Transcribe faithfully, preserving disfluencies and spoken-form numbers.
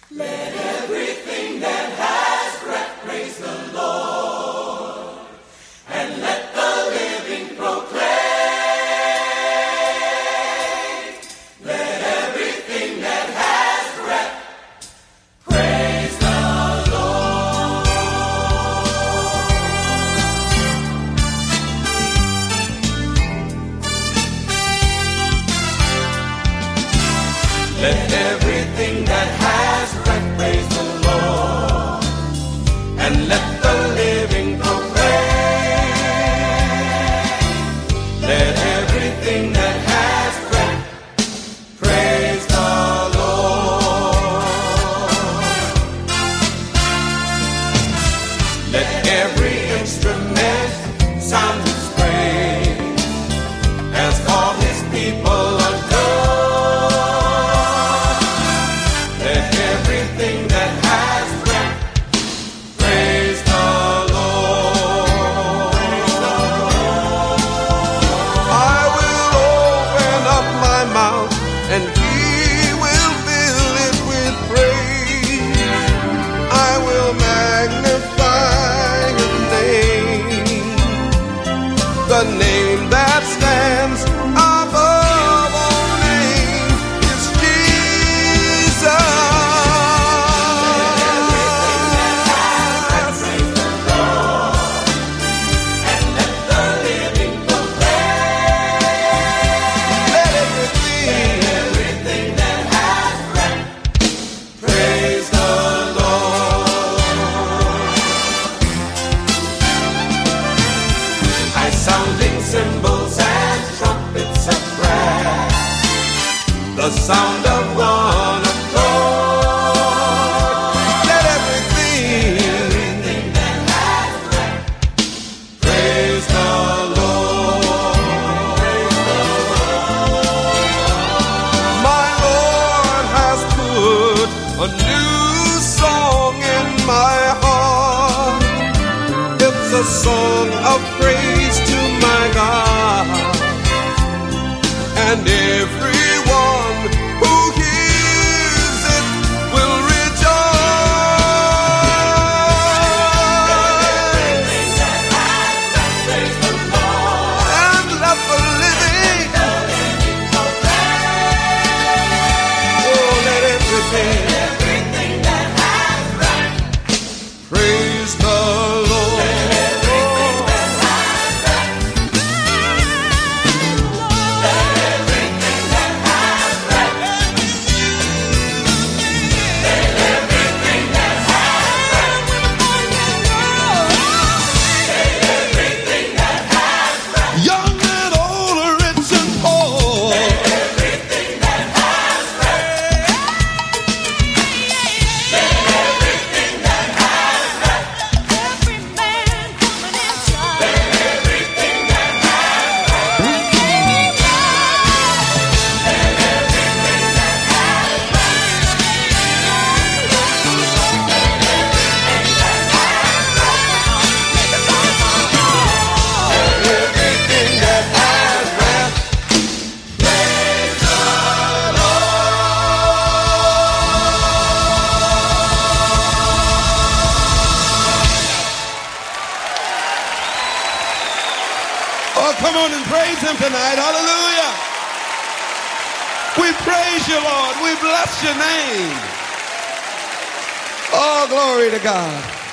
Let everything that has breath praise the Lord, and let the living proclaim. Let everything that has breath praise the Lord. Let everything that has breath praise the Lord, and let the living proclaim. Let everything that has breath praise the Lord. Let every instrument sound his praise, as all his people adore. And he will fill it with praise. I will magnify his name, the name that stands above all names is Jesus. Praise the Lord, and let the living proclaim. Let everything sounding cymbals and trumpets of brass, the sound of one accord. Let everything, everything that has breath praise the Lord. Praise the Lord. My Lord has put a new song in my heart. It's a song of praise to my God, and everyone who hears it will rejoice. Praise the Lord, And let the living, oh, let everything, everything that has breath praise the Lord. Oh, come on and praise him tonight. Hallelujah. We praise you, Lord. We bless your name. Oh, glory to God.